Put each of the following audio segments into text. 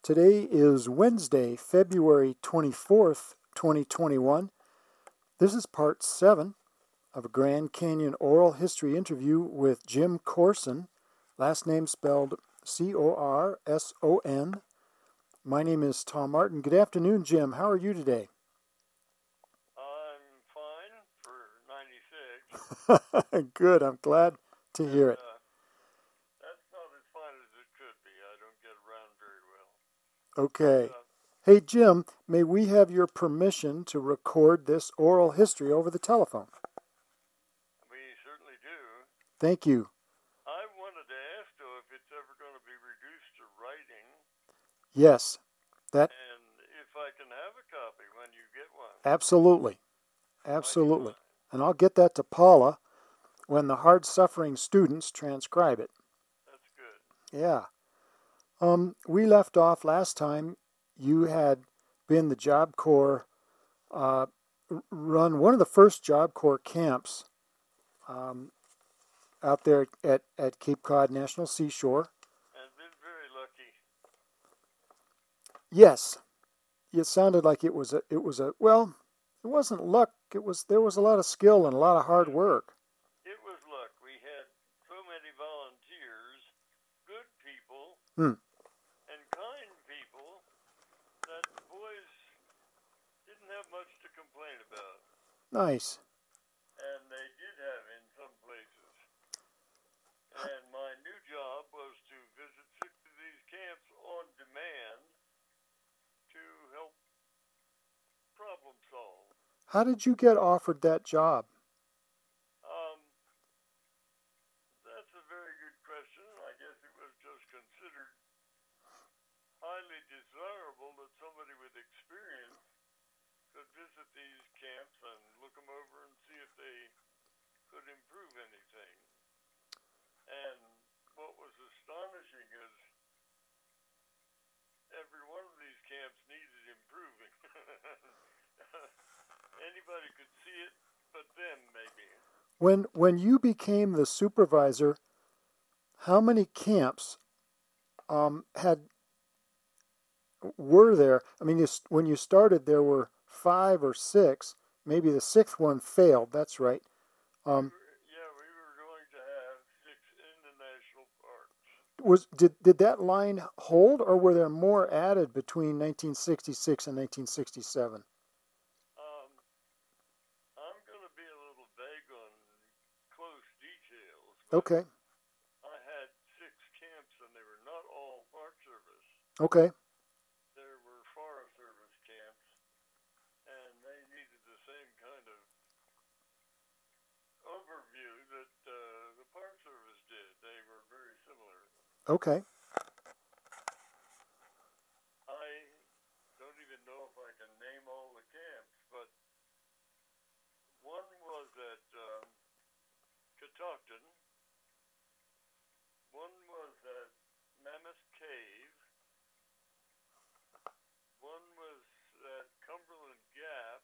Today is Wednesday, February 24th, 2021. This is part 7 of a Grand Canyon oral history interview with Jim Corson, last name spelled C-O-R-S-O-N. My name is Tom Martin. Good afternoon, Jim. How are you today? I'm fine for 96. Good. I'm glad to hear it. That's not as fine as it could be. I don't get around very well. Okay. Hey, Jim, may we have your permission to record this oral history over the telephone? We certainly do. Thank you. I wanted to ask, though, if it's ever going to be reduced to writing. Yes. And if I can have a copy when you get one. Absolutely. Absolutely. And I'll get that to Paula when the hard-suffering students transcribe it. That's good. Yeah. We left off last time. You had been the Job Corps, run one of the first Job Corps camps out there at Cape Cod National Seashore. And been very lucky. Yes. It sounded like it wasn't luck. There was a lot of skill and a lot of hard work. It was luck. We had so many volunteers, good people, and kind people that the boys didn't have much to complain about. Nice. And they did have in some places. And my new job was to visit 6 of these camps on demand to help problem solve. How did you get offered that job? That's a very good question. I guess it was just considered highly desirable that somebody with experience could visit these camps and look them over and see if they could improve anything. And what was astonishing is every one of these camps needed improving. Anybody could see it, but them maybe. When you became the supervisor, how many camps were there? I mean, when you started, there were 5 or 6. Maybe the 6th one failed. That's right. We were going to have 6 in the national parks. Did that line hold, or were there more added between 1966 and 1967? I'm going to be a little vague on close details. Okay. I had 6 camps, and they were not all Park Service. Okay. There were Forest Service camps, and they needed the same kind of overview that the Park Service did. They were very similar. Okay. I don't even know if I can name all the camps, but one was at Catoctin, one was at Mammoth Cave, one was at Cumberland Gap,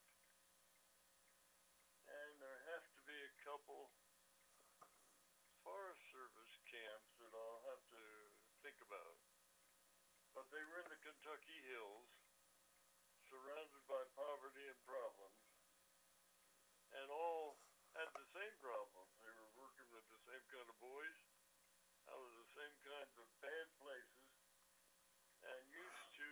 and there has to be a couple Forest Service camps that I'll have to think about. But they were in the Kentucky hills, surrounded by poverty and problems, and all had the same problems. They were working with the same kind of boys, out of the same kinds of bad places, and used to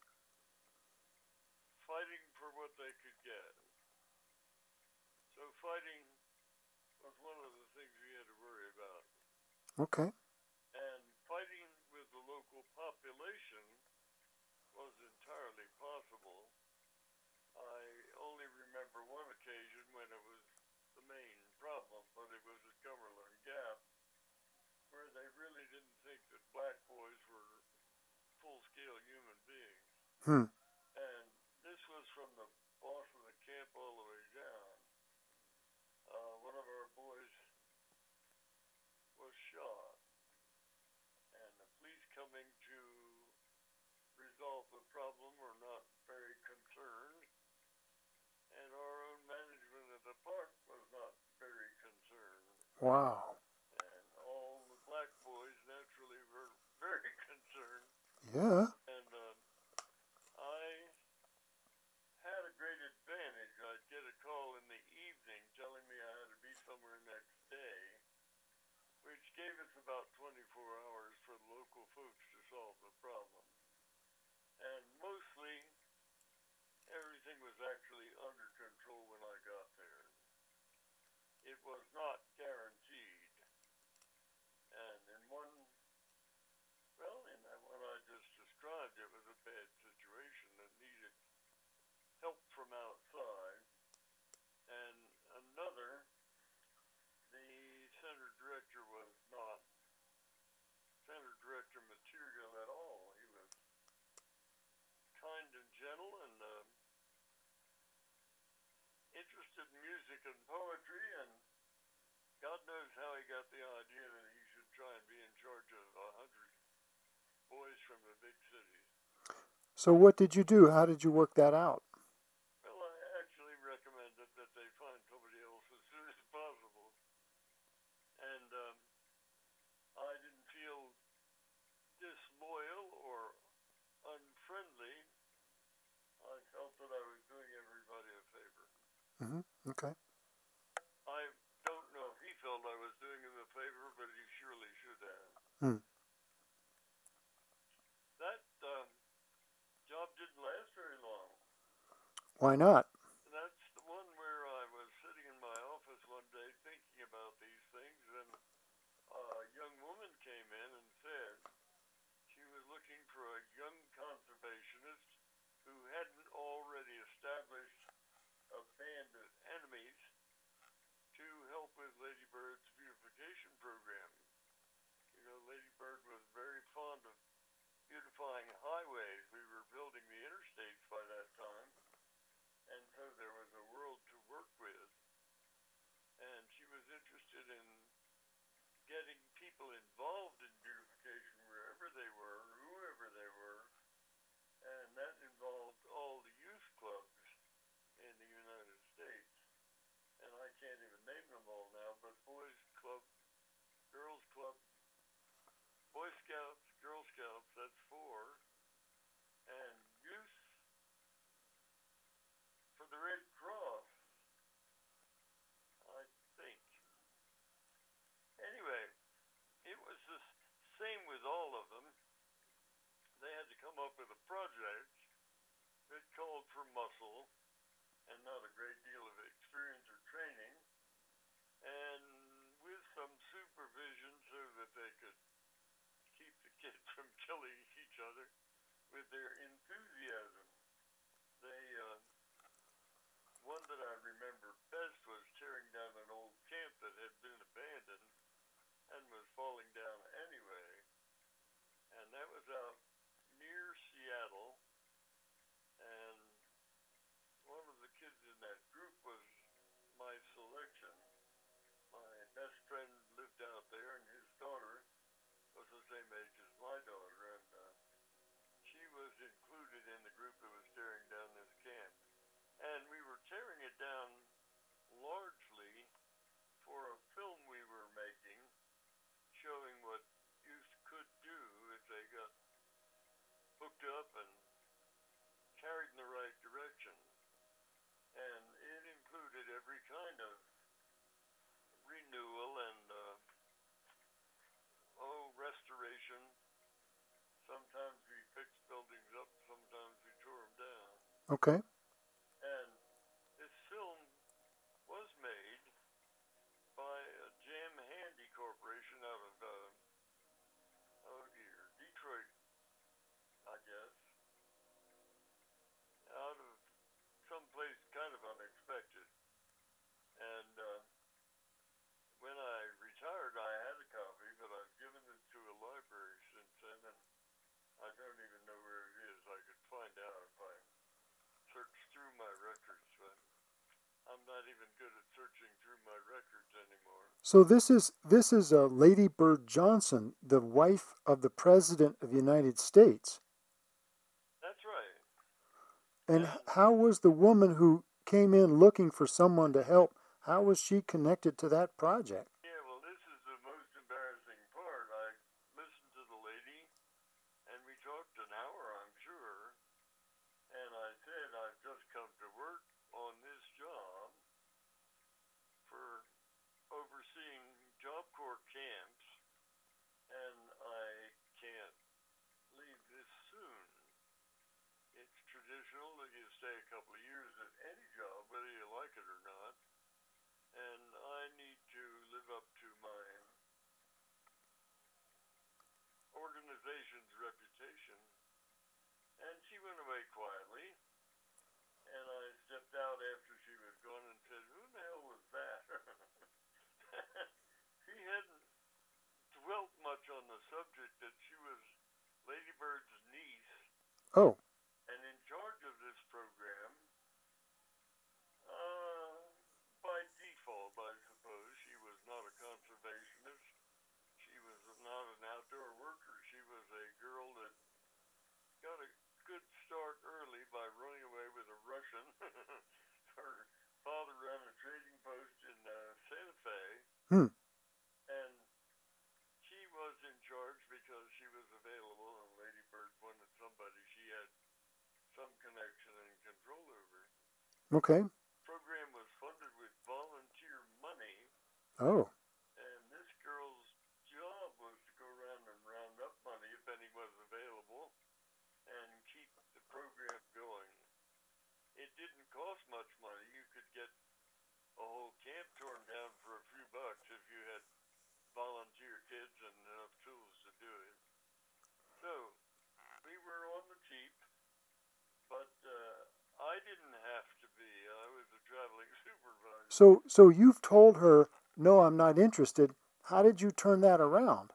fighting for what they could get. So fighting was one of the things we had to worry about. Okay. And fighting with the local population was entirely possible. I only remember one occasion when it was the main problem, but it was at Cumberland Gap, where they really didn't think that black boys were full-scale human beings. And this was from the boss of the camp all the way down. One of our boys was shot, and the police coming to resolve the problem were not very concerned, and our own management of the park was not very concerned. Wow. And all the black boys naturally were very concerned. Yeah. And was not guaranteed. And in one, well, in that one I just described, it was a bad situation that needed help from outside. And another, the center director was not center director material at all. He was kind and gentle and interested in music and poetry, and God knows how he got the idea that he should try and be in charge of 100 boys from the big cities. So what did you do? How did you work that out? Well, I actually recommended that they find somebody else as soon as possible. And I didn't feel disloyal or unfriendly. I felt that I was doing everybody a favor. Mm-hmm. Okay. I don't know if he felt I was doing him a favor, but he surely should have. Hmm. That job didn't last very long. Why not? That's the one where I was sitting in my office one day thinking about these things, and a young woman came in and said she was looking for a young conservationist who hadn't already established a band of enemies to help with Lady Bird's beautification program. You know, Lady Bird was very fond of beautifying highways. We were building the interstates by that time, and so there was a world to work with. And she was interested in getting people involved in beautification wherever they were, whoever they were, and that involved all the youth clubs in the United States. And I can't even name them all now, but Boys Club, Girls Club, Boy Scouts, Girl Scouts, that's 4, and Youth for the Red Cross, I think. Anyway, it was the same with all of them. They had to come up with a project that called for muscle and not a great deal of experience or training, and with some supervision so that they could keep the kids from killing each other with their enthusiasm. They, one that I remember best was tearing down an old camp that had been abandoned and was falling down anyway, and that was out near Seattle, and one of the kids in that group was my selection. My best friend lived out there, and his daughter was the same age as my daughter, and she was included in the group that was tearing down this camp. And we were tearing it down largely for a film we were making showing what youth could do if they got hooked up and carried in the right direction. And it included every kind of renewal and restoration. Sometimes we fixed buildings up, sometimes we tore them down. Okay. And this film was made by a Jam Handy Corporation out of Detroit, I guess, out of someplace kind of unexpected. And when I retired, I had a copy, but I've given it to a library since then, and I don't even know where it is. I could find out if I search through my records, but I'm not even good at searching through my records anymore. So this is Lady Bird Johnson, the wife of the President of the United States. That's right. And how was the woman who came in looking for someone to help, how was she connected to that project? Yeah, well, this is the most embarrassing part. I listened to the lady, and we talked an hour, I'm sure, and I said, I've just come to work on this job for overseeing Job Corps camps, and I can't leave this soon. It's traditional that you stay a couple of years at any job, whether you like it or not, and I need she went away quietly, and I stepped out after she was gone and said, "Who the hell was that?" She hadn't dwelt much on the subject that she was Lady Bird's niece Oh, and in charge of this program. By default, I suppose, she was not a conservationist. She was not an outdoor worker. She was a girl that got a good start early by running away with a Russian. Her father ran a trading post in Santa Fe, hmm. and she was in charge because she was available, and Lady Bird wanted somebody she had some connection and control over. Okay. The program was funded with volunteer money, Oh, and this girl's job was to go around and round up money if any was available and keep the program going. It didn't cost much money. You could get a whole camp torn down for a few bucks if you had volunteer kids and enough tools to do it. So we were on the cheap, but I didn't have to be. I was a traveling supervisor. so you've told her, no, I'm not interested. How did you turn that around?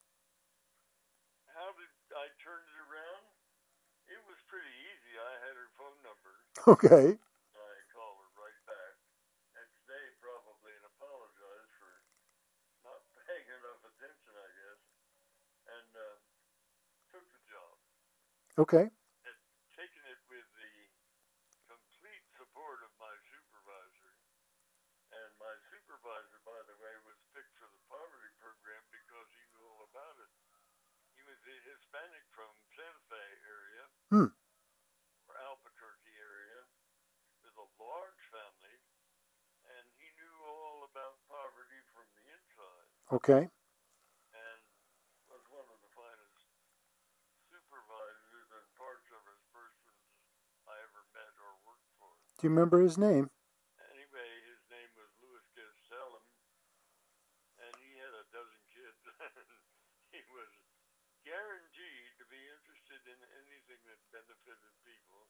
How did I turn it around? It was pretty easy. I had her phone number. Okay. I called her right back next day, probably, and apologized for not paying enough attention, I guess, and took the job. Okay. Had taken it with the complete support of my supervisor, and my supervisor, by the way, was picked for the poverty program because he knew all about it. He was a Hispanic from Santa Fe area, Hmm. or Albuquerque area, with a large family, and he knew all about poverty from the inside, Okay. and was one of the finest supervisors and Park Service persons I ever met or worked for. Do you remember his name? Anyway, his name was Louis Gastelum, and he had a dozen kids, and he was guaranteed to be interested in anything that benefited people.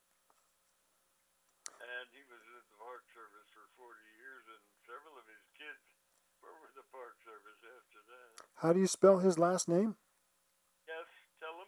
And he was with the Park Service for 40 years, and several of his kids were with the Park Service after that. How do you spell his last name? Gastelum,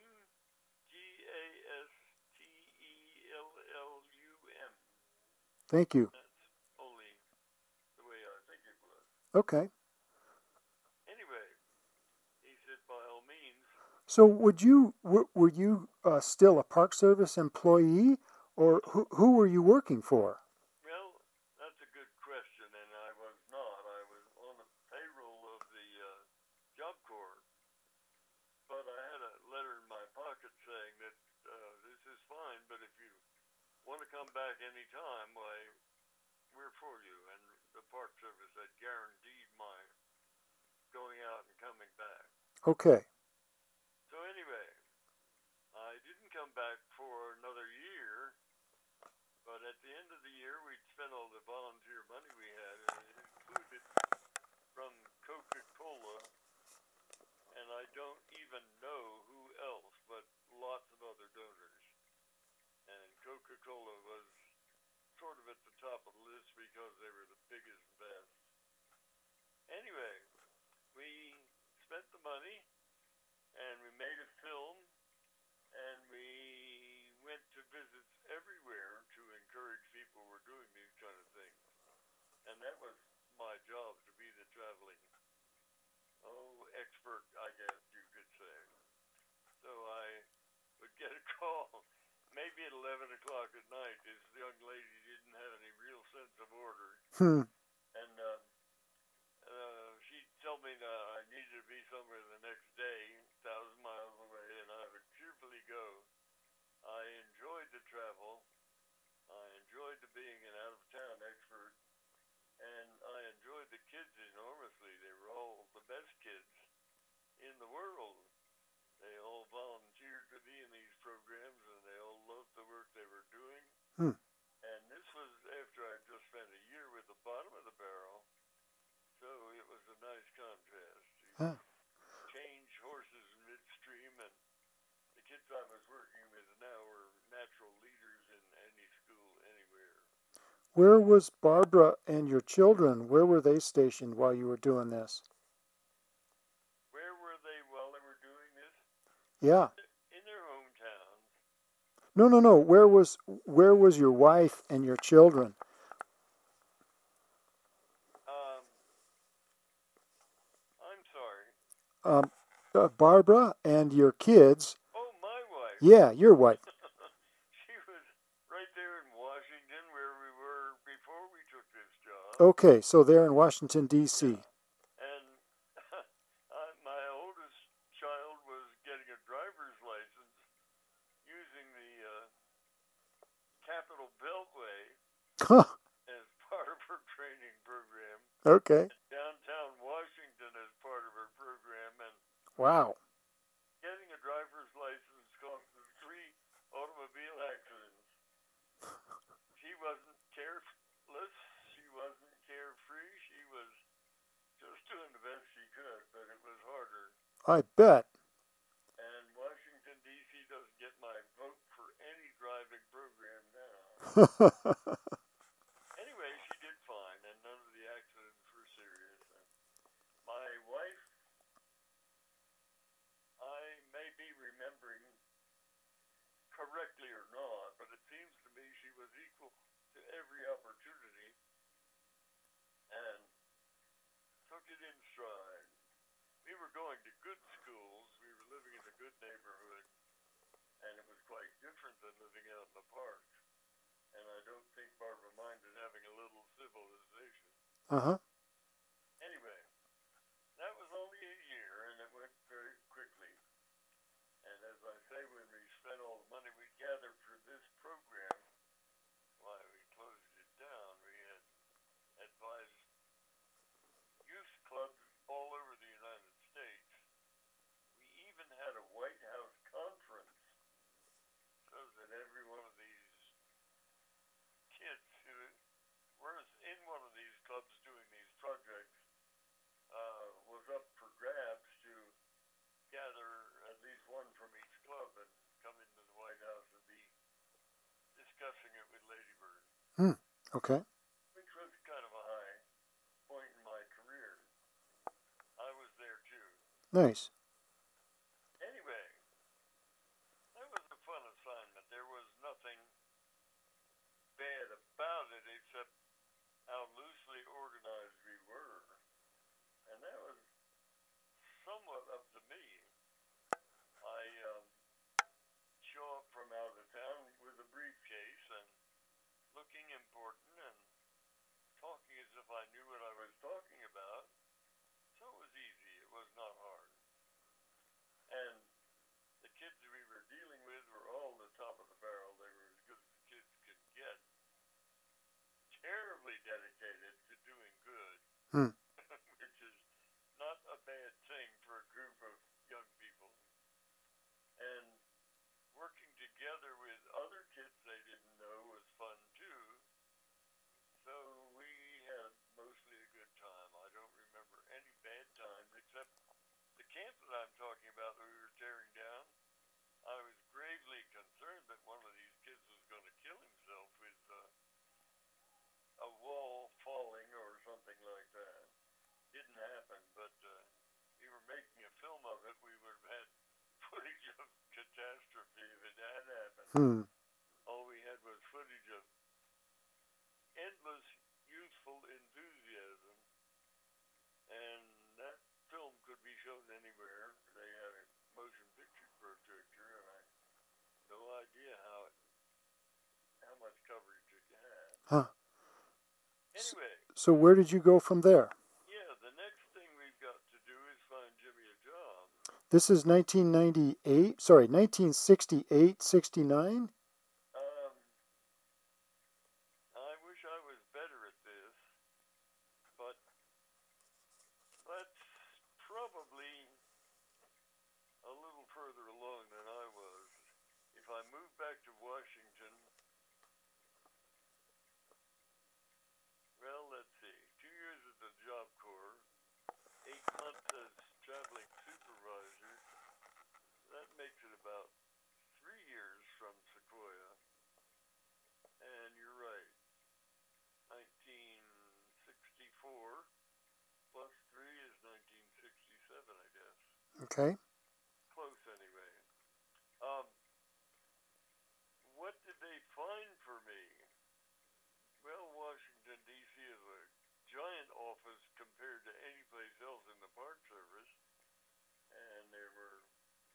Gastelum. Thank you. That's only the way I think it was. Okay. Anyway, he said, by all means. So were you still a Park Service employee, or who were you working for? Well, that's a good question, and I was not. I was on the payroll of the Job Corps, but I had a letter in my pocket saying that this is fine, but if you want to come back any time, why, we're for you. And the Park Service had guaranteed my going out and coming back. Okay. So anyway, I didn't come back for another year, but at the end of the year, we'd spent all the volunteer money we had, and it included from Coca-Cola, and I don't even know who else, but lots of other donors. And Coca-Cola was sort of at the top of the list because they were the biggest and best. Anyway, we spent the money, and we made a film, and we went to visits everywhere to encourage people who were doing these kind of things. And that was my job, to be the traveling, expert, I guess you could say. So I would get a call, maybe at 11 o'clock at night. This young lady didn't have any real sense of order. And she told me that I needed to be somewhere the next day, 1,000 miles away, and I would cheerfully go. I enjoyed the travel. I enjoyed the being an out-of-town expert, and I enjoyed the kids enormously. They were all the best kids in the world. They all volunteered to be in these programs, and they all loved the work they were doing. And this was after I just spent a year with the bottom of the barrel, so it was a nice contrast. You change horses midstream, and the kids I was working with now were natural Where was Barbara and your children? Where were they stationed while you were doing this? Where were they while they were doing this? Yeah. In their hometowns. No. Where was your wife and your children? I'm sorry. Barbara and your kids. Oh, my wife. Yeah, your wife. She was right there in Washington where we were before we took this job. Okay, so they're in Washington, D.C. Yeah. And my oldest child was getting a driver's license using the Capital Beltway Huh. as part of her training program. Okay. Downtown Washington as part of her program, and Wow. getting a driver's license causes 3 automobile accidents. She wasn't careless. She wasn't carefree. She was just doing the best she could, but it was harder. I bet. And Washington, D.C. doesn't get my vote for any driving program now. Anyway, she did fine, and none of the accidents were serious. And my wife, I may be remembering correctly or not, but it seems to me she was equal to every opportunity and took it in stride. We were going to good schools. We were living in a good neighborhood, and it was quite different than living out in the park. And I don't think Barbara minded having a little civilization. Uh-huh. Anyway, that was only a year, and it went very quickly. And as I say, when we spent all the money we gathered for this program, why, we closed it down. We had advised youth clubs all over the United States. We even had a White House conference so that every one of these kids who were in one of these clubs doing these projects was up for grabs to gather at least one from each club and come into the White House and be discussing it with Lady Bird. Okay. Which was kind of a high point in my career. I was there too. Nice. Anyway, that was a fun assignment. There was nothing bad about it except how loosely organized we were. And that was somewhat up to me. I show up from out of town with a briefcase and looking important and talking as if I knew what I was talking about. So it was easy. It was not hard. And the kids we were dealing with were all the top of the barrel. They were as good as the kids could get. Terribly dedicated to doing good, which is not a bad thing for a group of young people. And working together with other kids they didn't know was fun too. So we had mostly a good time. I don't remember any bad times except the camp that I'm talking about that we were tearing down. I was gravely concerned that one of these kids was going to kill himself with a wall falling or something like that. Didn't happen, but we were making a film of it. We would have had footage of catastrophe if it had happened. All we had was footage of endless youthful enthusiasm, and that film could be shown anywhere. They had a motion picture projector, and I had no idea how much coverage it had. Huh. Anyway. So where did you go from there? Yeah, the next thing we've got to do is find Jimmy a job. This is 1968, sorry, 1968, 69? I wish I was better at this, but that's probably a little further along than I was. If I moved back to Washington, well, let's see, 2 years at the Job Corps, 8 months as traveling supervisor, that makes it about 3 years from Sequoia Okay. Close anyway. Um, what did they find for me? Well, Washington, D.C. is a giant office compared to any place else in the Park Service, and there were,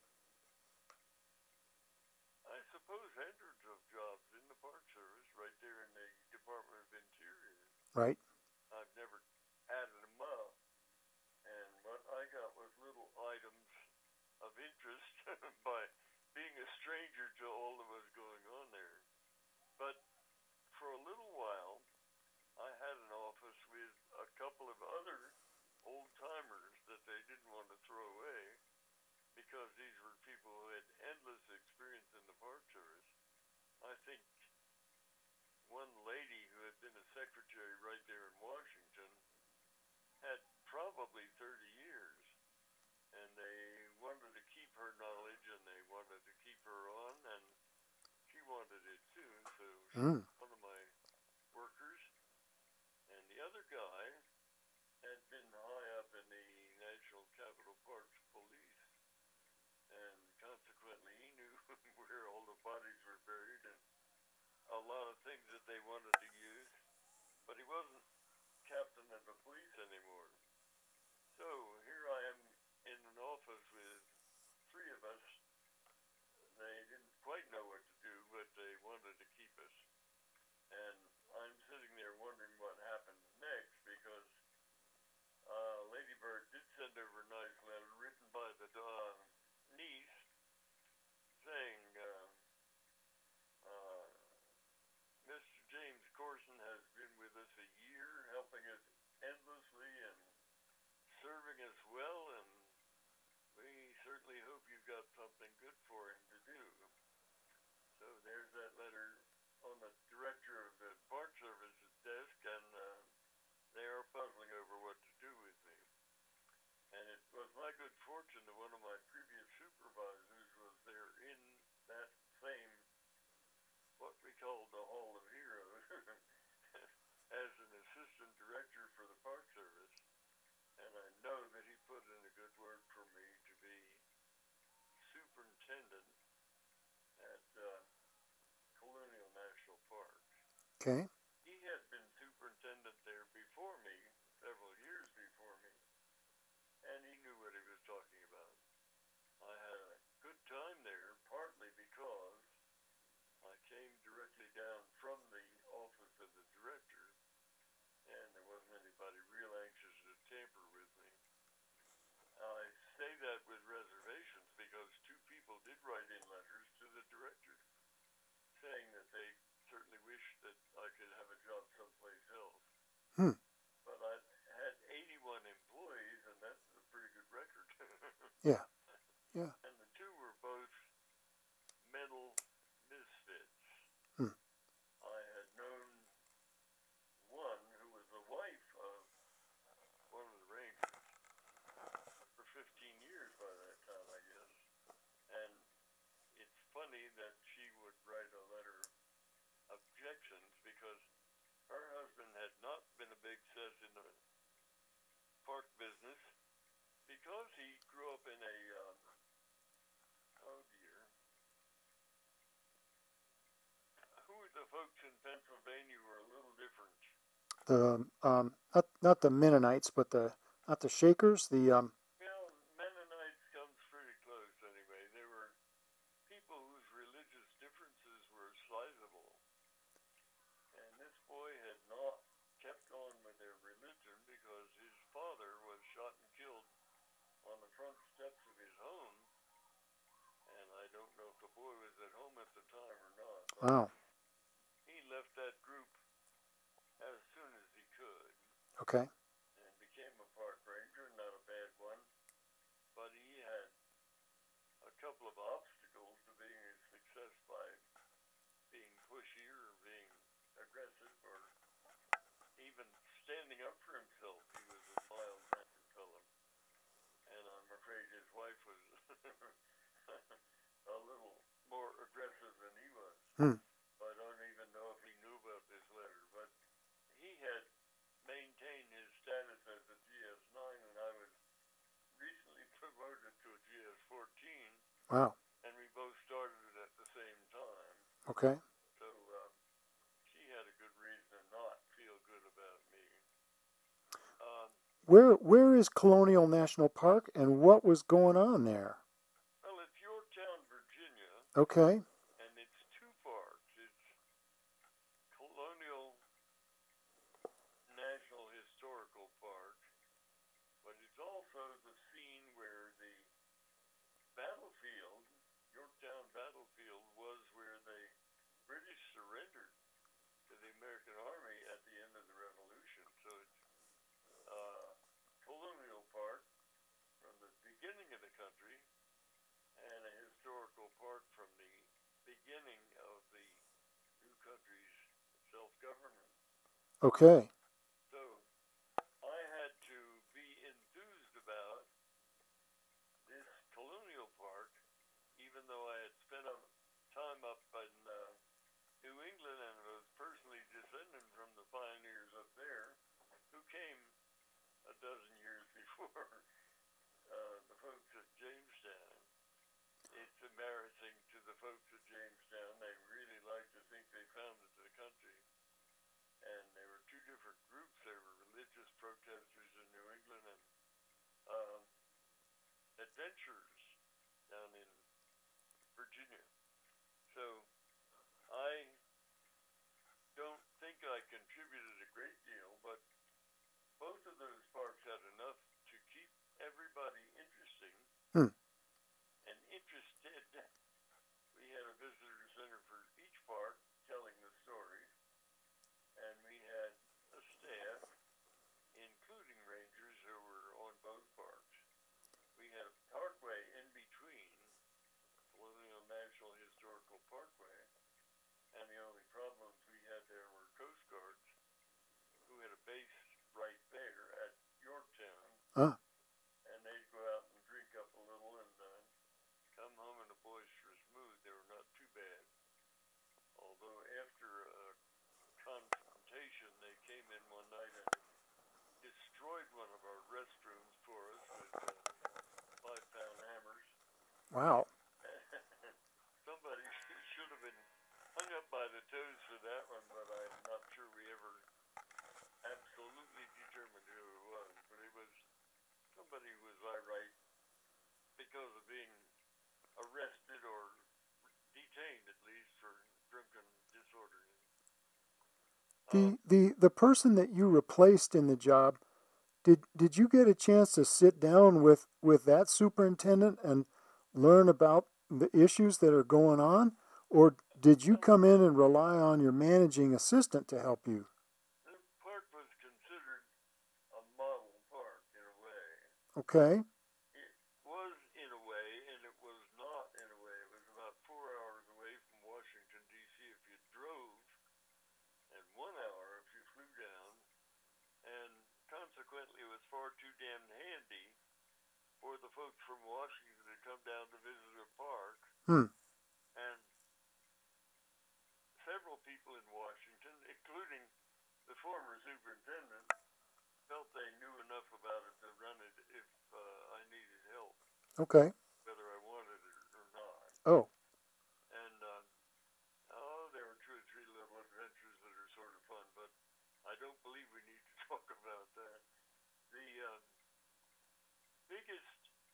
I suppose, hundreds of jobs in the Park Service right there in the Department of Interior. Right. I've never added them up, and what I got was little items of interest by being a stranger to all that was going on there. But for a little while, I had an office with a couple of other old timers that they didn't want to throw away because these were people who had endless experience in the Park Service. I think one lady who had been a secretary right there in Washington had probably 30 years, and they wanted to keep her knowledge and they wanted to keep her on, and she wanted it too, so she was one of my workers. And the other guy had been high up in the National Capital Parks Police, and consequently he knew where all the bodies were buried and a lot of things that they wanted to use, but he wasn't captain of the police anymore. So here I am in an office with three of us. They didn't quite know what to do, but they wanted to keep us. And I'm sitting there wondering what happens next because Lady Bird did send over a nice letter written by the niece saying, Mr. James Corson has been with us a year, helping us endlessly and serving us well, and we certainly hope you've got something good for him to do. So there's that letter on the director of the Park Service's desk, and they are puzzling over what to do with me. And it was my good fortune that one of my previous supervisors was there in that same, what we called the Hall of Heroes, as an assistant director for the Park Service. And I know that he put in a good word for me to be superintendent at Colonial National Park. Okay. He had been superintendent there before me, several years before me, and he knew what he was talking about. I had a good time there, partly because I came directly down from the office of the director, and there wasn't anybody real anxious to tamper with me. I say that with reservations because two people did write in letters to the director saying that they certainly wished that I could have a job someplace else. But I had 81 employees, and that's a pretty good record. Yeah. Yeah. And the two were both mental misfits. I had known one who was the wife of one of the Rangers for 15 years by that time, I guess. And it's funny that she would write a letter of objections because her husband had not been a big success in the park business because he grew up in a, oh dear, who were the folks in Pennsylvania were a little different? Not the Mennonites, but not the Shakers, Well, Mennonites comes pretty close anyway. They were people whose religious differences were sizable. And this boy had not kept on with their religion because his father was shot and killed on the front steps of his home. And I don't know if the boy was at home at the time or not. Wow. He left that group as soon as he could. Okay. And became a park ranger, not a bad one. But he had a couple of obstacles to being a success by being pushy or being aggressive or even standing up for himself. He was a mild-mannered fellow. And I'm afraid his wife was a little more aggressive than he was. I don't even know if he knew about this letter, but he had maintained his status as a GS9, and I was recently promoted to a Okay. So she had a good reason to not feel good about me. Where is Colonial National Park, and what was going on there? Well, it's Yorktown, Virginia, Okay. and it's two parts. It's Colonial National Historical Park, but it's also the scene where the battlefield, Yorktown battlefield, was where the British surrendered to the American Army at the end of the Revolution. So it's Colonial Park from the beginning of the country and a historical park from the beginning of the new country's self-government. Okay. So I had to be enthused about this colonial park, even though I had spent time up in New England and was personally descended from the pioneers up there who came a dozen years before the folks at Jamestown. It's embarrassing to the folks at Jamestown. They really like to think they founded the country. And there were two different groups. There were religious protesters in New England and adventurers down in Virginia. So I don't think I contributed a great deal, but both of those parks had enough to keep everybody interesting and interested. We had a visitor center for each park telling the stories, and we had a staff, including rangers who were on both parks. We had a parkway in between, Colonial National Historical Parkway, and the only problems we had there were Coast Guards who had a base right there at Yorktown, and they'd go out and drink up a little and come home in a boisterous mood. They were not too bad. Although after a confrontation, they came in one night and destroyed one of our restrooms for us with 5-pound hammers. Wow. Somebody should have been hung up by the toes for that one, but I'm not sure we ever absolutely determined who it was. But it was somebody who was irate because of being arrested or detained, at least, for drunken disorder. The person that you replaced in the job, did you get a chance to sit down with that superintendent and learn about the issues that are going on, or did you come in and rely on your managing assistant to help you? The park was considered a model park in a way. Okay. It was in a way, and it was not in a way. It was about 4 hours away from Washington, D.C. if you drove, and 1 hour if you flew down, and consequently it was far too damn handy for the folks from Washington to come down to visit a park. And several people in Washington, including the former superintendent, felt they knew enough about it to run it if I needed help. Okay. Whether I wanted it or not. Oh. And there were 2 or 3 little adventures that are sort of fun, but I don't believe we need to talk about that. The biggest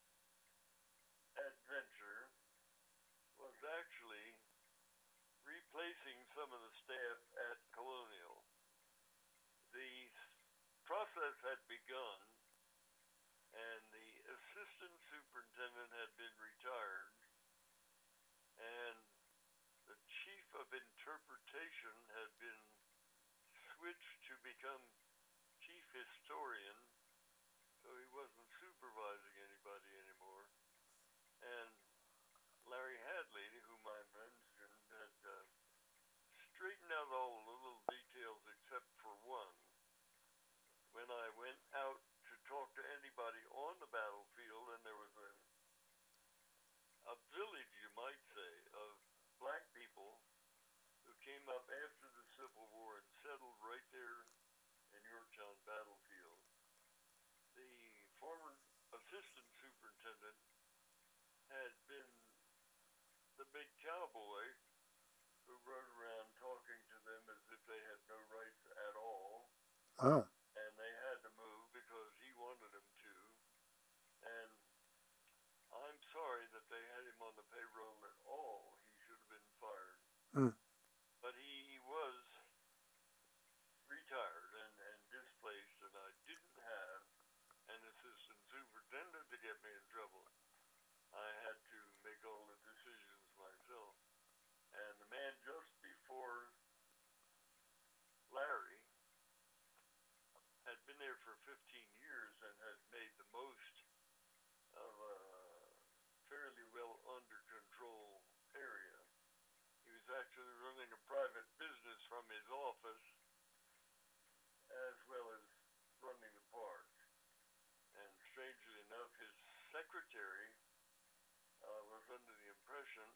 adventure was actually replacing some of the staff at Colonial. The process had begun, and the assistant superintendent had been retired, and the chief of interpretation had been switched to become chief historian, so he wasn't supervising anybody anymore. And Larry Hadley, whom I mentioned, had straightened out all the little details except for one. When I went out to talk to anybody on the battlefield, and there was a village, you might say, of black people who came up after the Civil War and settled right there in Yorktown battlefield. The former assistant superintendent had been the big cowboy who rode around talking to them as if they had no rights at all, Oh. and they had to move because he wanted them to. And I'm sorry that they had him on the payroll at all. He should have been fired. Hmm. But he was retired and displaced, and I didn't have an assistant superintendent to get me in trouble. I had to make all the decisions myself. And the man just before Larry had been there for 15 years and had made the most of a fairly well under control area. He was actually running a private business from his office as well as running the park. And strangely enough, his secretary was under the impression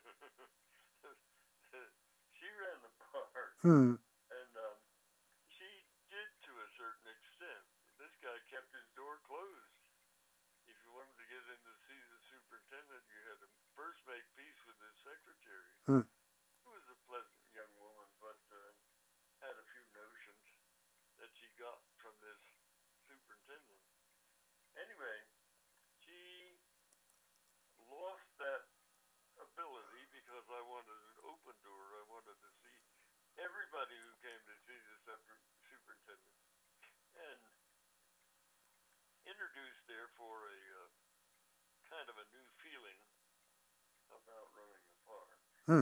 that she ran the park. Hmm. And she did to a certain extent. This guy kept his door closed. If you wanted to get in to see the superintendent, you had to first make peace with his secretary. Hmm. Who was a pleasant young woman, but had a few notions that she got from this superintendent. Anyway, she lost that ability because I wanted an open door. I wanted to see everybody who came to see the superintendent. And introduced, therefore, a kind of a new feeling about running the park. Hmm.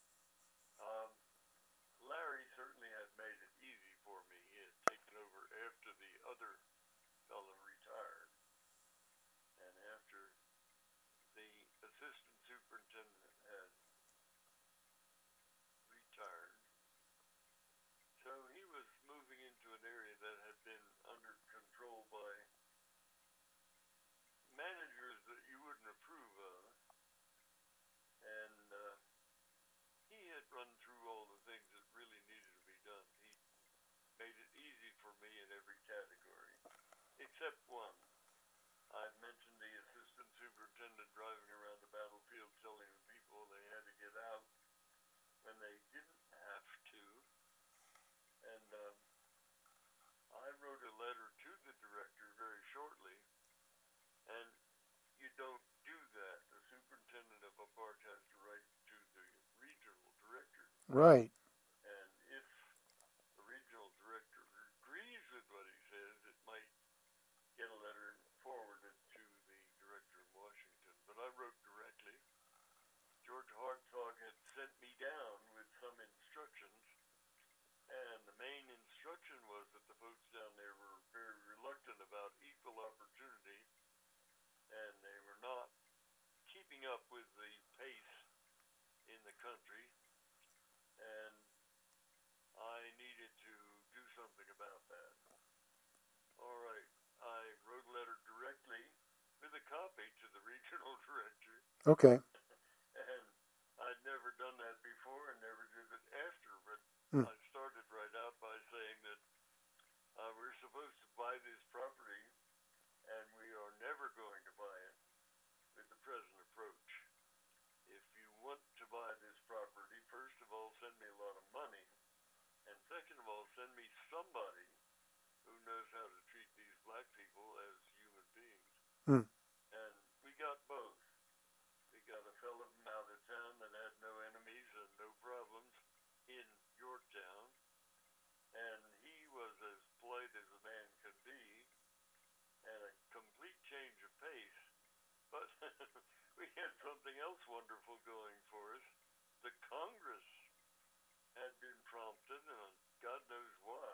Larry certainly had made it easy for me. He had taken over after the other fellow retired. And after the assistant superintendent had retired. So he was moving into an area that had been under control by managers that you wouldn't approve of. And he had run through all the things that really needed to be done. He made it easy for me in every category, except one. I've mentioned the assistant superintendent driving around the battlefield telling the people they had to get out when they didn't have to. And I wrote a letter to the director very shortly, and you don't do that. The superintendent of a park has to write to the regional director. Right. And if the regional director agrees with what he says, it might get a letter forwarded to the director in Washington. But I wrote directly. George Hartzog had sent me down with some instructions, and the main instruction was that the folks down there were very reluctant about equal opportunity, and they were not keeping up with the pace in the country, and I needed to do something about that. All right, I wrote a letter directly with a copy to the regional director. Okay. And I'd never done that before and never did it after, but I started right out by saying that we're supposed to buy this property, and we are never going to buy it with the present approach. If you want to buy this property, first of all, send me a lot of money, and second of all, send me somebody who knows how to treat these black people as human beings. Hmm. And we got both. We got a fellow from out of town that had no enemies and no problems in Yorktown, and he was as polite as a man could be, and a complete change of pace. But we had something else wonderful going for us. The Congress had been prompted, and God knows why.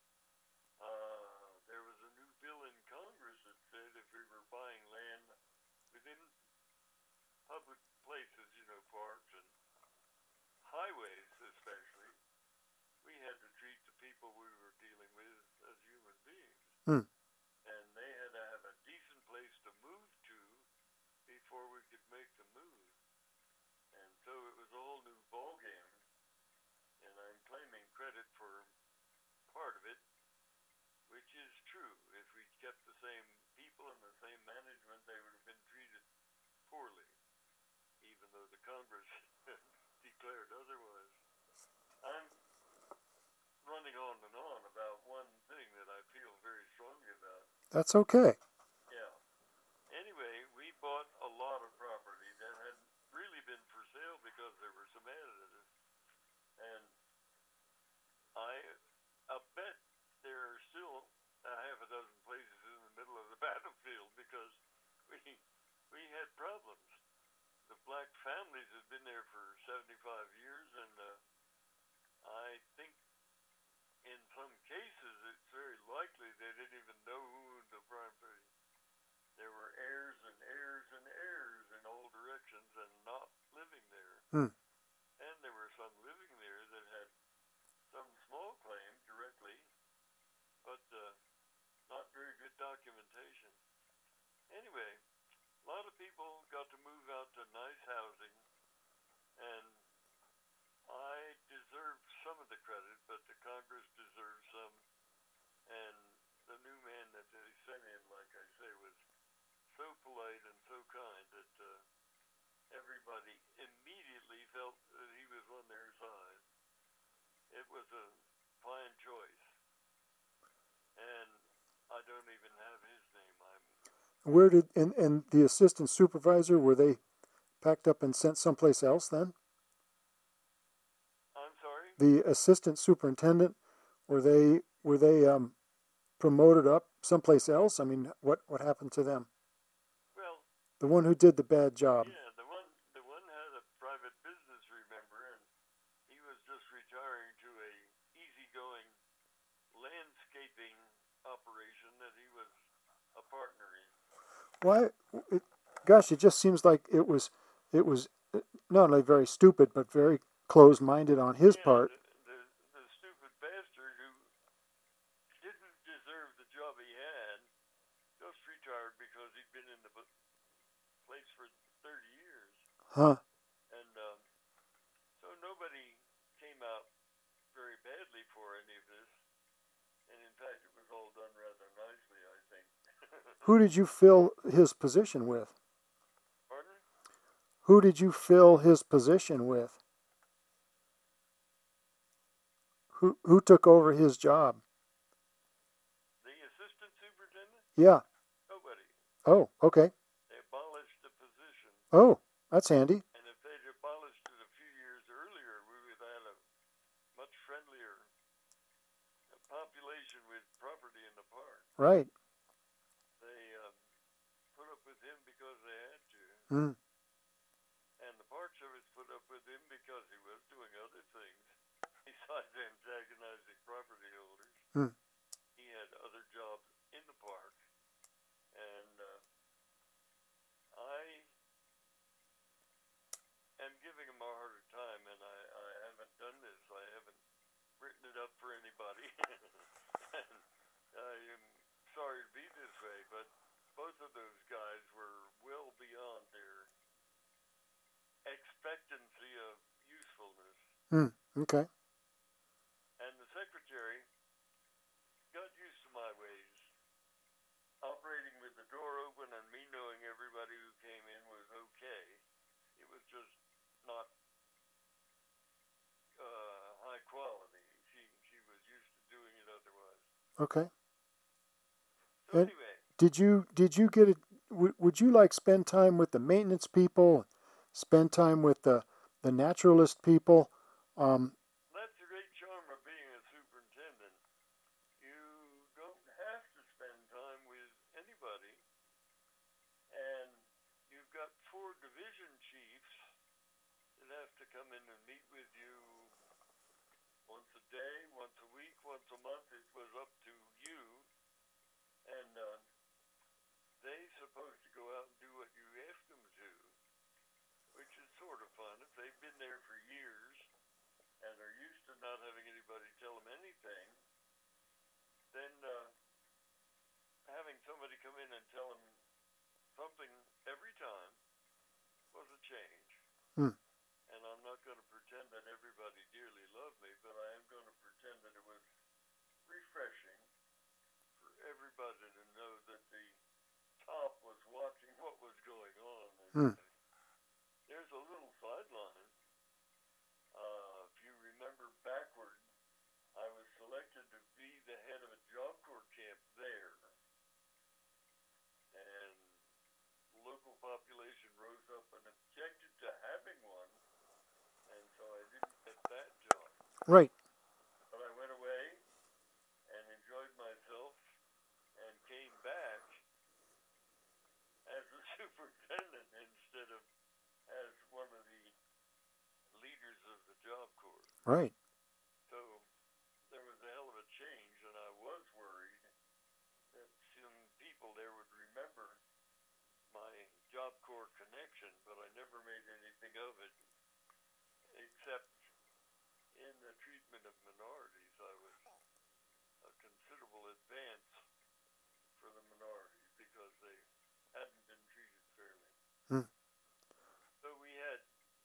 There was a new bill in Congress that said if we were buying land within public places, parks and highways especially, we had to treat the people we were dealing with as human beings. Hmm. And they had to have a decent place to move to before we could make the move. And so it was a whole new ball game. And I'm claiming credit for part of it, which is true. If we'd kept the same people and the same management, they would have been treated poorly, even though the Congress declared otherwise. That's okay. Yeah. Anyway, we bought a lot of property that hadn't really been for sale because there were some additives. And I, I bet there are still a half a dozen places in the middle of the battlefield because we we had problems. The black families had been there for 75 years, and I think in some cases it's very likely they didn't even know who the primary. There were heirs and heirs and heirs in all directions and not living there. Hmm. And there were some living there that had some small claim directly, but not very good documentation. Anyway, a lot of people got to move out to nice housing, and I deserve some of the credit, but the Congress deserves some. And the new man that they sent in, like I say, was so polite and so kind that everybody immediately felt that he was on their side. It was a fine choice, and I don't even have his name. Where did and the assistant supervisor, were they packed up and sent someplace else then? I'm sorry. The assistant superintendent, were they promoted up someplace else? I mean, what happened to them? Well, The one who did the bad job. yeah, the one had a private business, remember, and he was just retiring to a easygoing landscaping operation that he was a partner in. Why? Gosh, it just seems like it was not only very stupid but very closed-minded on his Yeah, part. the stupid bastard who didn't deserve the job he had just retired because he'd been in the place for 30 years. Huh? And so nobody came out very badly for any of this. And in fact, it was all done rather nicely, I think. Who did you fill his position with? Pardon? Who did you fill his position with? Who took over his job? The assistant superintendent? Yeah. Nobody. Oh, okay. They abolished the position. Oh, that's handy. And if they'd abolished it a few years earlier, we would have had a much friendlier population with property in the park. Right. They put up with him because they had to. Hmm. And the Park Service put up with him because he was doing other things besides antagonizing property holders. Hmm. He had other jobs in the park, and I am giving him a harder time, and I haven't done this. I haven't written it up for anybody. And I am sorry to be this way, but both of those guys were well beyond their expectancy of usefulness. Hmm. Okay. And the secretary got used to my ways, operating with the door open and me knowing everybody who came in was okay. It was just not high quality. She was used to doing it otherwise. Okay. So And anyway, did you get it? Would you like spend time with the maintenance people, spend time with the naturalist people? that's the great charm of being a superintendent. You don't have to spend time with anybody, and you've got 4 division chiefs that have to come in and meet with you once a day, once a week, once a month. It was up to you, and they're supposed to go out and do what you ask them to, which is sort of fun. If they've been there for years and are used to not having anybody tell them anything, then having somebody come in and tell them something every time was a change. Hmm. And I'm not going to pretend that everybody dearly loved me, but I am going to pretend that it was refreshing for everybody to know that the top was watching what was going on. Hmm. There's a little sideline. If you remember backward, I was selected to be the head of a Job Corps camp there. Right. But I went away and enjoyed myself and came back as a superintendent instead of as one of the leaders of the Job Corps. Right. So there was a hell of a change, and I was worried that some people there would remember my Job Corps connection, but I never made anything of it, except in the treatment of minorities. I was a considerable advance for the minorities because they hadn't been treated fairly. Hmm. So we had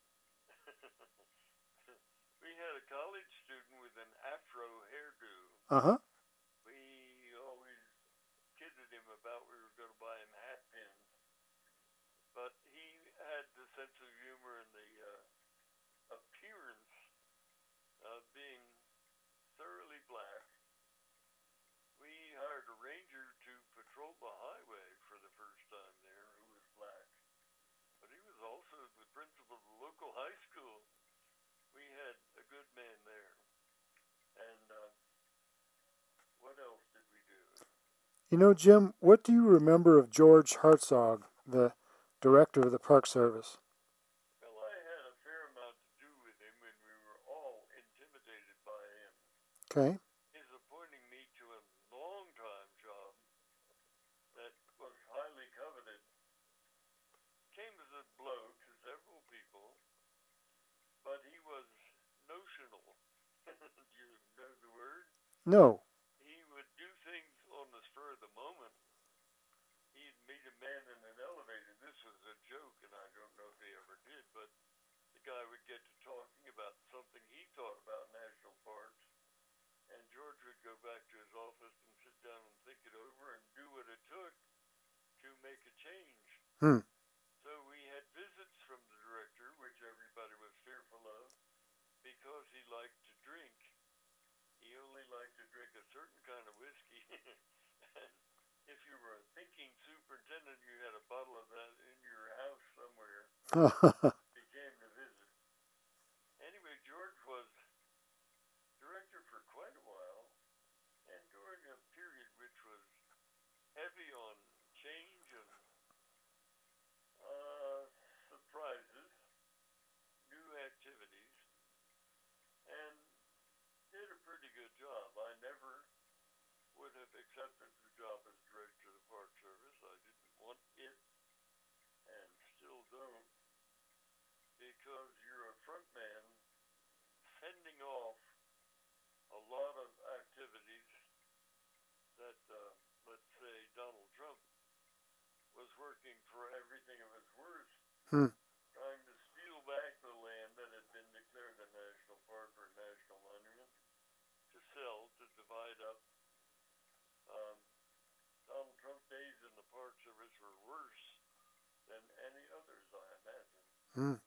we had a college student with an afro hairdo. Uh-huh. We always kidded him about we were going to buy him hat pins, but he had the sense of humor and the appearance of being thoroughly black. We hired a ranger to patrol the highway for the first time there who was black, but he was also the principal of the local high school. We had a good man there. And what else did we do? You know, Jim, what do you remember of George Hartzog, the director of the Park Service? Well, I had a fair amount to do with him, and we were all intimidated by him. Okay. His appointing me to a long-time job that was highly coveted came as a blow to several people, but he was notional. Do you know the word? No. He would do things on the spur of the moment. He'd meet a man in an elevator. This was a joke, and I don't know if he ever did, but the guy would get to talking about something he thought about national parks, and George would go back to his office and sit down and think it over and do what it took to make a change. Hmm. So we had visits from the director, which everybody was fearful of, because he liked to drink. He only liked to drink a certain kind of whiskey. And if you were a thinking superintendent, you had a bottle of that in your house somewhere. He came to visit. Anyway, George was director for quite a while, and during a period which was heavy on change and surprises, new activities, and did a pretty good job. I never would have accepted the job as director of the Park Service. I didn't want it, and still don't, because you're a front man fending off a lot of activities that, let's say, Donald Trump was working for everything it was worth, trying to steal back the land that had been declared a national park or a national monument to sell, to divide up. Donald Trump days in the Park Service were worse than any others, I imagine.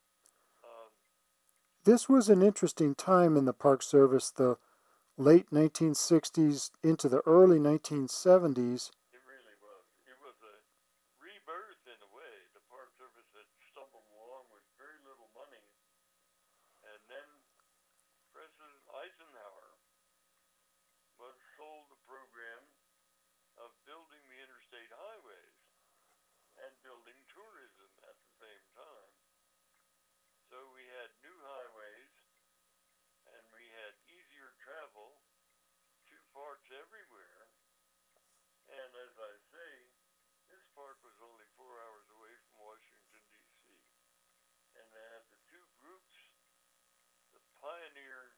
This was an interesting time in the Park Service, the late 1960s into the early 1970s. It really was. It was a rebirth in a way. The Park Service had stumbled along with very little money, and then President Eisenhower was sold the program of building the interstate highways and building tourism at the same time. So we had new highways, and we had easier travel to parks everywhere. And as I say, this park was only 4 hours away from Washington, D.C. And they had the two groups, the pioneer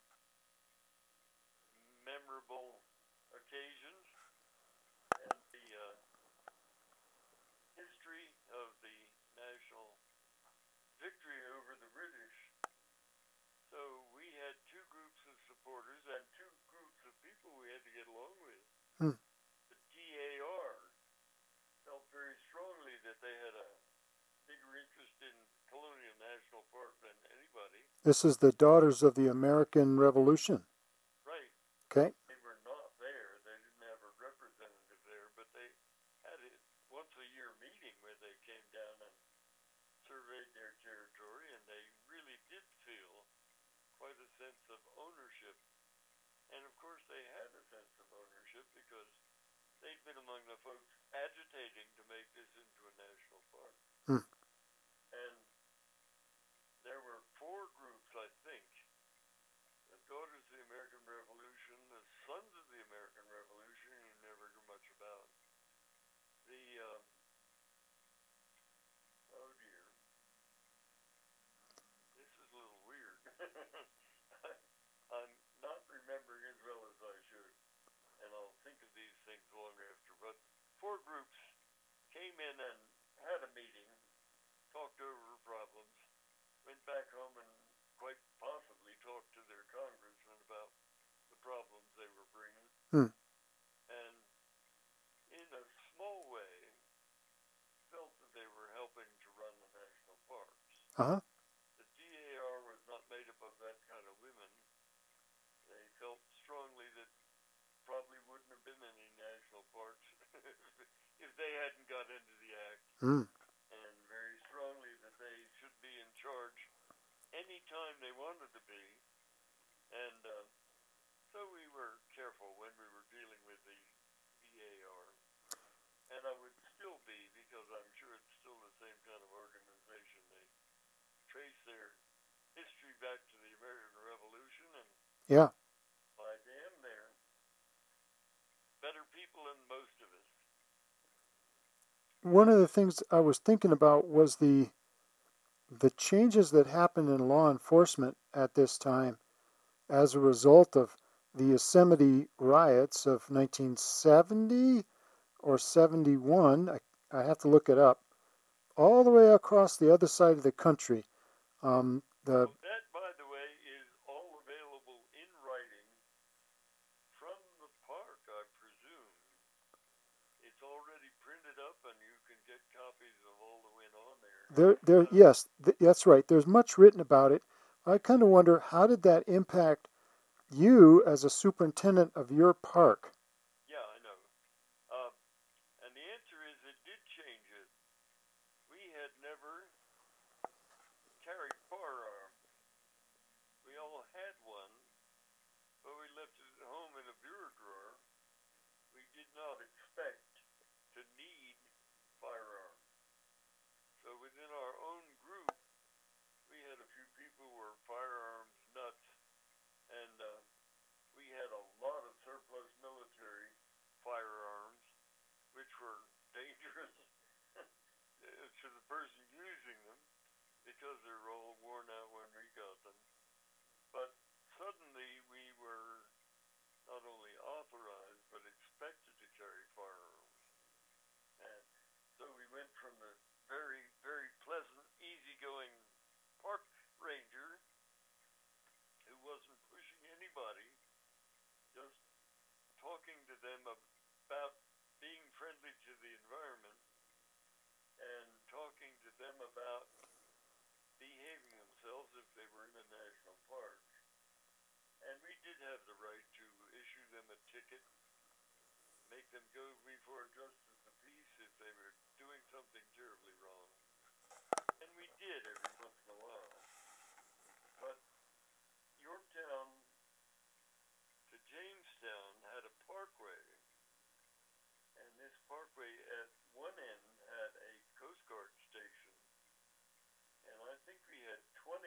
memorable occasions and the history of the national victory over the British. So we had two groups of supporters and two groups of people we had to get along with. The DAR felt very strongly that they had a bigger interest in Colonial National Park than anybody. This is the Daughters of the American Revolution. Right. Okay. They were not there. They didn't have a representative there, but they had a once-a-year meeting where they came down and surveyed their territory, and they really did feel quite a sense of ownership been among the folks agitating to make this into a national park. Hmm. And there were four groups, I think: the Daughters of the American Revolution, the Sons of the American Revolution, you never hear much about. The, oh dear, this is a little weird. I'm not remembering as well as I should, and I'll think of these things long after. But four groups came in and had a meeting, talked over problems, went back home and quite possibly talked to their congressman about the problems they were bringing. Hmm. And in a small way, felt that they were helping to run the national parks. Uh-huh. The DAR was not made up of that kind of women. They felt strongly that probably wouldn't have been any national parks if they hadn't got into the act, Hmm. and very strongly that they should be in charge anytime they wanted to be. And so we were careful when we were dealing with the DAR. And I would still be, because I'm sure it's still the same kind of organization. They trace their history back to the American Revolution, and Yeah. by damn, they're better people than most of us. One of the things I was thinking about was the changes that happened in law enforcement at this time as a result of the Yosemite riots of 1970 or 71. I have to look it up. All the way across the other side of the country. Well, that, by the way, is all available in writing from the park, I presume. It's already printed up, and you can get copies of all that went on there. Yes, that's right. There's much written about it. I kind of wonder, how did that impact you as a superintendent of your park? Yeah, I know. And the answer is it did change it. We had never carried firearms. We all had one, but we left it at home in a bureau drawer. We did not expect to need firearms. So within our own group, we had a few people who were firearms nuts, and we had a lot of surplus military firearms, which were dangerous to the person using them because they were all worn out when we got them. But suddenly we were not only authorized but expected to carry firearms. And so we went from the very, very pleasant, easygoing park ranger who wasn't pushing anybody, just talking to them about being friendly to the environment and talking to them about behaving themselves if they were in a national park. And we did have the right to issue them a ticket, make them go before a justice of peace if they were doing something terribly wrong. And we did every once in a while. But Yorktown to Jamestown had a parkway, and this parkway at one end had a Coast Guard station, and I think we had 20,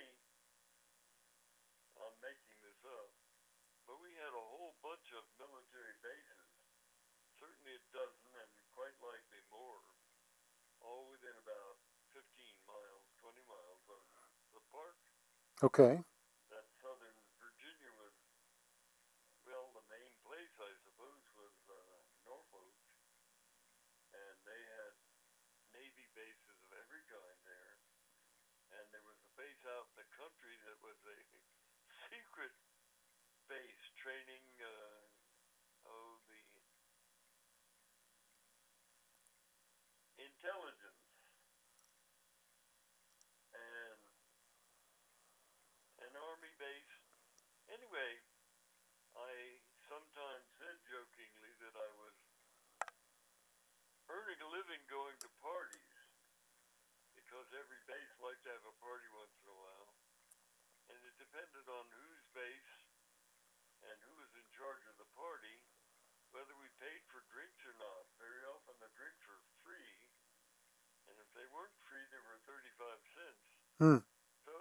I'm making this up, but we had a whole bunch of military bases, certainly a dozen and quite likely more, all within about 15 miles, 20 miles of the park. Okay. That Southern Virginia was, well, the main place, I suppose, was Norfolk, and they had Navy bases of every kind there, and there was a base out in the country that was a secret base training, the intelligence, and an army base. Anyway, I sometimes said jokingly that I was earning a living going to parties, because every base liked to have a party once in a while, and it depended on whose base and who was in charge of the party, whether we paid for drinks or not. they weren't free, they were 35 cents. Hmm. So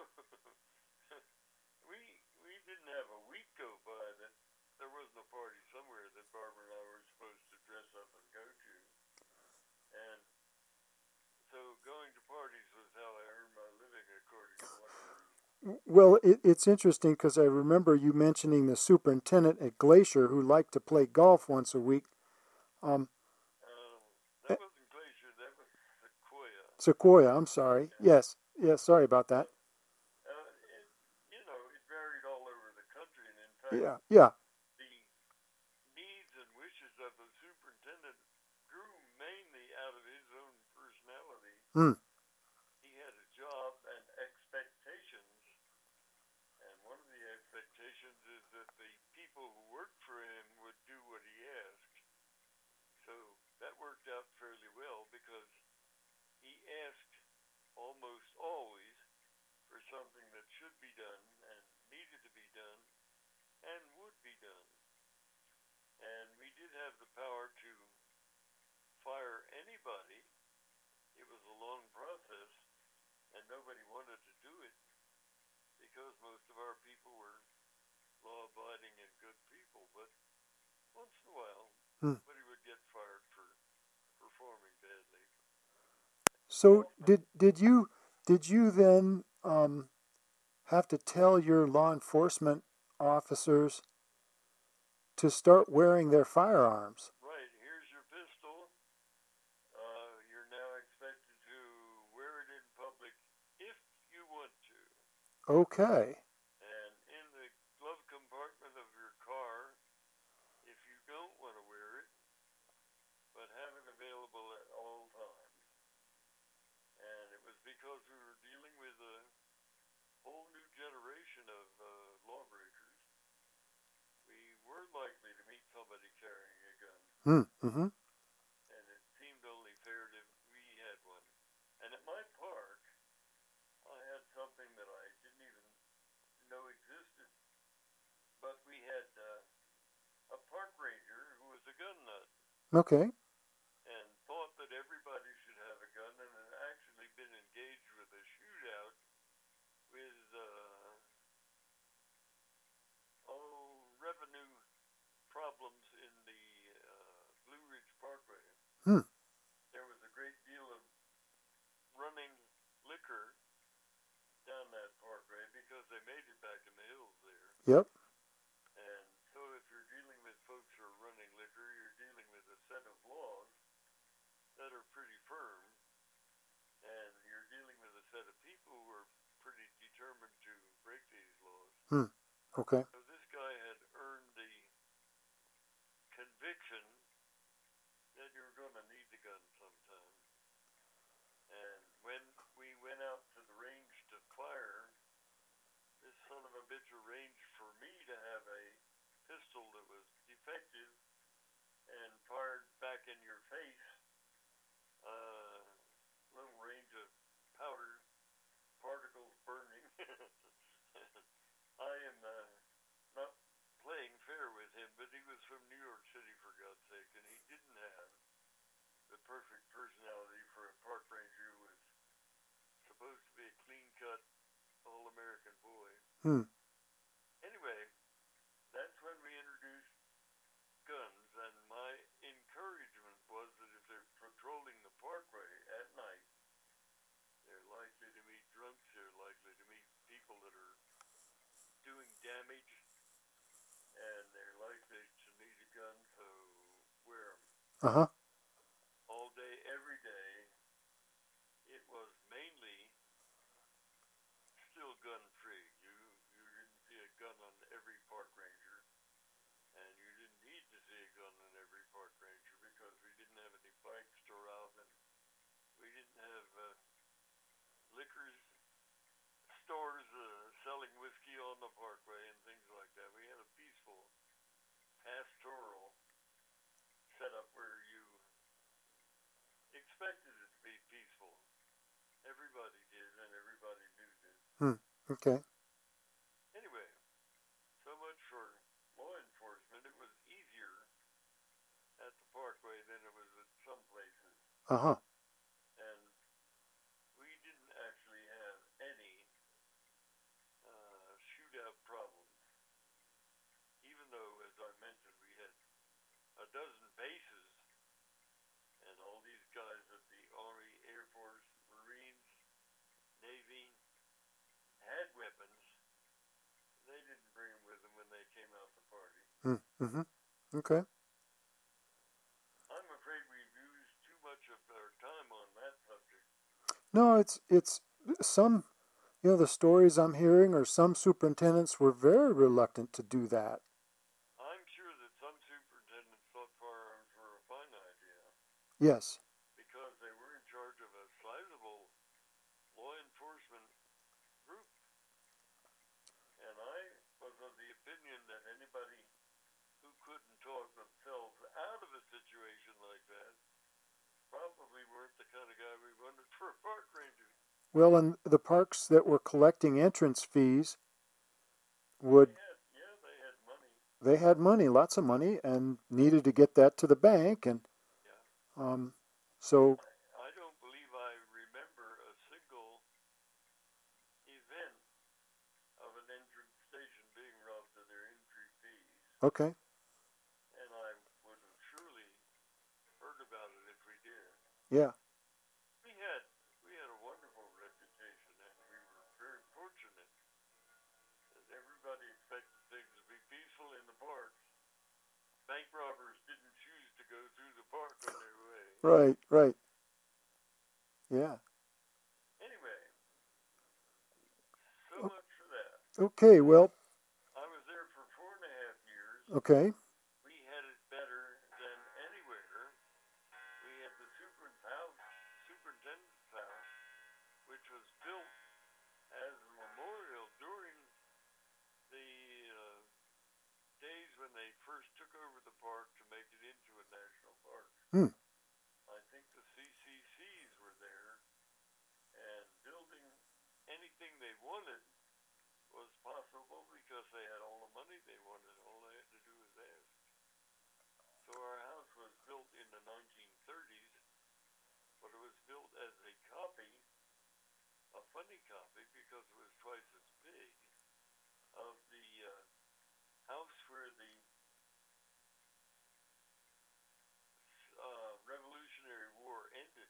we we didn't have a week go by that there wasn't a party somewhere that Barbara and I were supposed to dress up and go to. And so going to parties was how I earned my living, according to one of the. Well, it's interesting because I remember you mentioning the superintendent at Glacier who liked to play golf once a week. Um, That wasn't Glacier, that was Sequoia. Sequoia, I'm sorry. Yeah. Yes, sorry about that. It, it varied all over the country, and in fact, Yeah, yeah. the needs and wishes of the superintendent grew mainly out of his own personality. Hmm. He had a job and expectations, and one of the expectations is that the people who worked for him would do what he asked. So that worked out fairly well because he asked almost always for something that should be done and needed to be done and would be done. And we did have the power to fire anybody. It was a long process, and nobody wanted to do it because most of our people were law-abiding and good people. But once in a while, somebody would get fired for performing badly. So did you then have to tell your law enforcement officers to start wearing their firearms? Right, here's your pistol. You're now expected to wear it in public if you want to. Okay. And in the glove compartment of your car, if you don't want to wear it, but have it available at all times. And it was because we were dealing with a whole new generation of lawbreakers. We were likely to meet somebody carrying a gun. Mm-hmm. And it seemed only fair that we had one. And at my park, I had something that I didn't even know existed. But we had a park ranger who was a gun nut. Okay. And thought that everybody should have a gun, and had actually been engaged with a shootout with revenue problems in the Blue Ridge Parkway. Hmm. There was a great deal of running liquor down that parkway because they made it back in the hills there. Yep. And so if you're dealing with folks who are running liquor, you're dealing with a set of laws that are pretty firm, and you're dealing with a set of people who are pretty determined to break these laws. Hmm. Okay. So this guy had earned the conviction that you're going to need the gun sometime. And when we went out to the range to fire, this son of a bitch arranged for me to have a pistol that was defective and fired back in your face. Little range of powder particles burning. I am not playing fair with him, but he was from New York City, for God's sake, and he didn't have the perfect personality for a park ranger who was supposed to be a clean-cut, all-American boy. Hmm. Anyway, that's when we introduced guns, and my encouragement was that if they're patrolling the parkway at night, they're likely to meet drunks, they're likely to meet people that are doing damage, and they're likely to need a gun, so wear them. Uh-huh. All day, every day. It was mainly still gun-free. You didn't see a gun on every park ranger, and you didn't need to see a gun on every park ranger because we didn't have any bikes to rob, and we didn't have liquor stores selling whiskey on the parkway and things like that. We had a peaceful, pastoral setup where you expected it to be peaceful. Everybody did, and everybody knew this. Okay. Anyway, so much for law enforcement. It was easier at the parkway than it was at some places. Uh-huh. And dozen bases, and all these guys at the Army, Air Force, Marines, Navy had weapons. They didn't bring them with them when they came out to party. Mm-hmm. Okay. I'm afraid we've used too much of our time on that subject. No, it's some, the stories I'm hearing are some superintendents were very reluctant to do that. I'm sure that some superintendents thought firearms were a fine idea Yes. because they were in charge of a sizable law enforcement group. And I was of the opinion that anybody who couldn't talk themselves out of a situation like that probably weren't the kind of guy we wanted for a park ranger. Well, and the parks that were collecting entrance fees would They had money. They had money, lots of money, and needed to get that to the bank, and Yeah. So I don't believe I remember a single event of an entrance station being robbed of their entry fees. okay. And I would have surely heard about it if we did. Yeah. We had a wonderful reputation, and we were very fortunate that everybody expected things to be peaceful in the parks. Bank robbers didn't choose to go through the park on their way. Right. Yeah. Anyway, so much for that. Okay, well, I was there for 4.5 years. okay. We had it better than anywhere. We had the superintendent's house, which was built as a memorial during the days when they first took over the park to make it into a national park. I think the CCCs were there, and building anything they wanted was possible because they had all the money they wanted. All they had to do was ask. So our house was built in the 1930s, but it was built as a copy, a funny copy because it was twice as big, of the house where the Revolutionary War ended.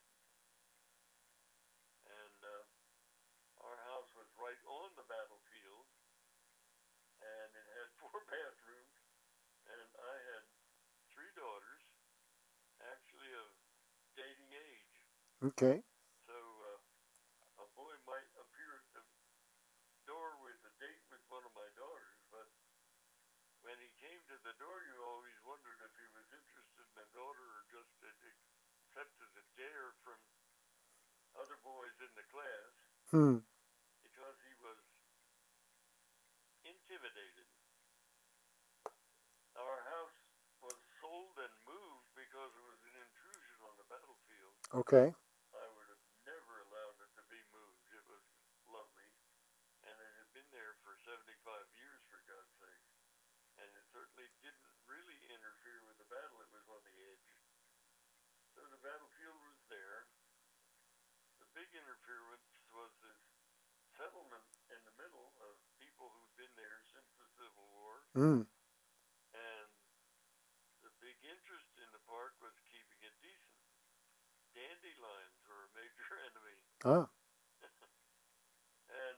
And our house was right on the battlefield, and it had 4 bathrooms, and I had 3 daughters, actually of dating age. Okay. So a boy might appear at the door with a date with one of my daughters, but when he came to the door, you always wondered if he was interested in a daughter or just accepted a dare from other boys in the class. Because he was intimidated. Our house was sold and moved because it was an intrusion on the battlefield. Okay. I would have never allowed it to be moved. It was lovely, and it had been there for 75 years, for God's sake. And it certainly didn't really interfere with the battle. It was on the edge. So the battlefield was there. The big interference was this settlement in the middle of people who'd been there since the Civil War. And the big interest in the park was keeping it decent. Dandelions were a major enemy. And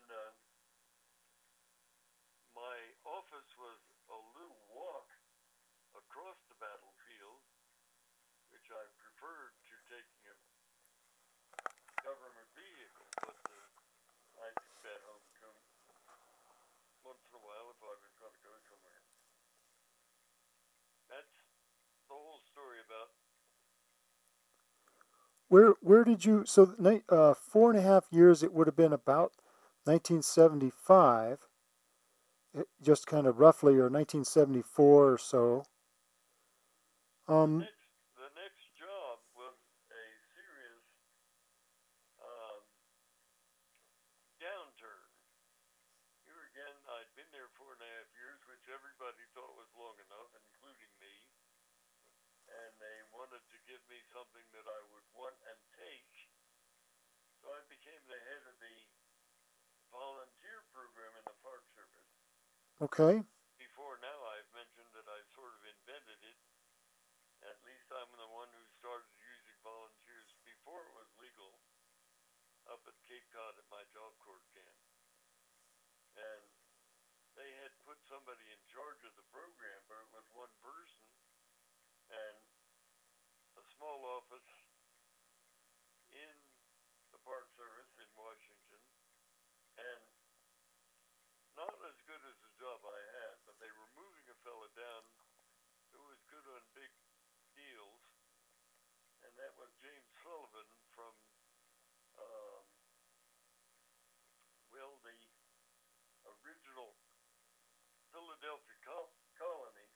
my office was a little walk across the battlefield, which I preferred to taking a government vehicle, but I took that home too. Once in a while if I was going to go somewhere. That's the whole story about. Where did you, so 4.5 years, it would have been about 1975, just kind of roughly, or 1974 or so. The next job was a serious downturn. Here again, I'd been there 4.5 years, which everybody thought was long enough, including me. And they wanted to give me something that I would want and take. So I became the head of the volunteer program in the Park Service. Okay. Before now, I've mentioned that I sort of invented it, at Cape Cod at my job corps camp. And they had put somebody in charge of the program, but it was one person and a small office in the Park Service in Washington, and not as good as the job I had, but they were moving a fella down who was good on big deals, and that was James Sullivan from, the original Philadelphia colony.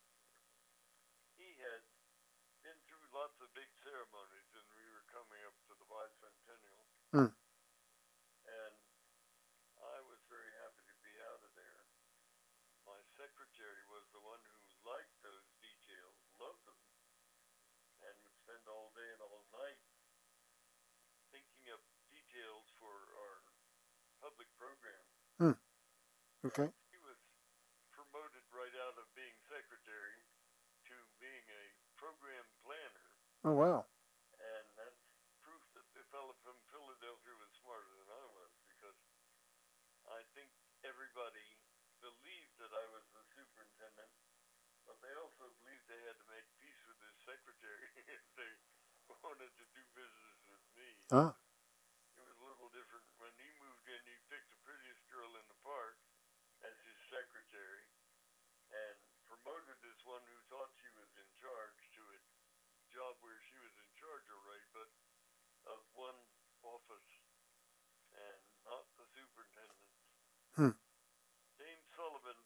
He had been through lots of big ceremonies, and we were coming up to the bicentennial. Hmm. And I was very happy to be out of there. My secretary was the one who liked those details, loved them, and would spend all day and all night thinking of details for our public program. Okay. He was promoted right out of being secretary to being a program planner. Oh, wow. And that's proof that the fellow from Philadelphia was smarter than I was, because I think everybody believed that I was the superintendent, but they also believed they had to make peace with his secretary if they wanted to do business with me. Ah. It was a little different. When he moved in, he picked the prettiest girl in the park as his secretary and promoted this one who thought she was in charge to a job where she was in charge, all right, but of one office and not the superintendent. James Sullivan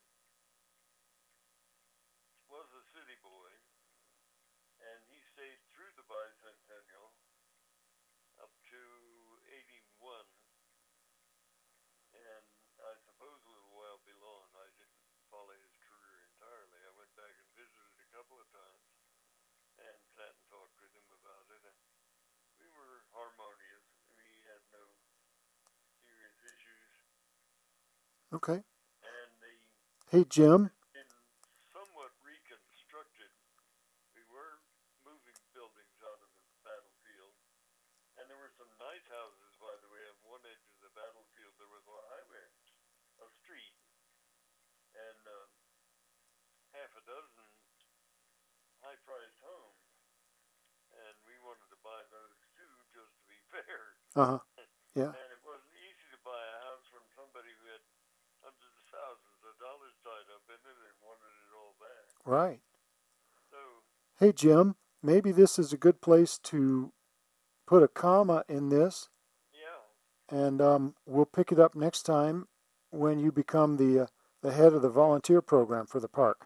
was a city boy, and he stayed through the bicentennial up to 81, and I suppose a little while beyond. I didn't follow his career entirely. I went back and visited a couple of times and sat and talked with him about it, and we were harmonious. We had no serious issues. Okay. And Hey, Jim. in somewhat reconstructed, we were moving buildings out of the battlefield, and there were some nice houses, by the way. On one edge of the battlefield, there was a highway, a street, and half a dozen high-priced homes, and we wanted to buy those too, just to be fair. Uh-huh. Yeah. And it wasn't easy to buy a house from somebody who had hundreds of thousands of dollars tied up in it and wanted it all back. Right. So, Hey, Jim, maybe this is a good place to put a comma in this, yeah, and we'll pick it up next time when you become the head of the volunteer program for the park.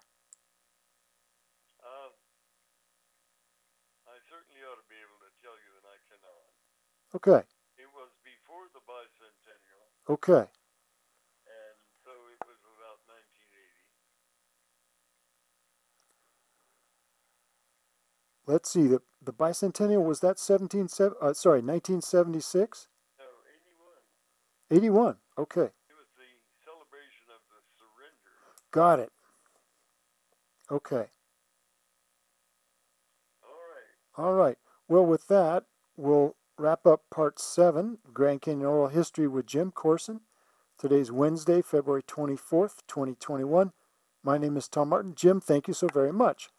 I certainly ought to be able to tell you, and I cannot. Okay. It was before the bicentennial, Okay. and so it was about 1980. Let's see. The bicentennial, was that 1976? No, 81. 81. Okay. It was the celebration of the surrender. Got it. Okay. All right. All right. Well, with that, we'll wrap up part 7 of Grand Canyon Oral History with Jim Corson. Today's Wednesday, February 24th, 2021. My name is Tom Martin. Jim, thank you so very much.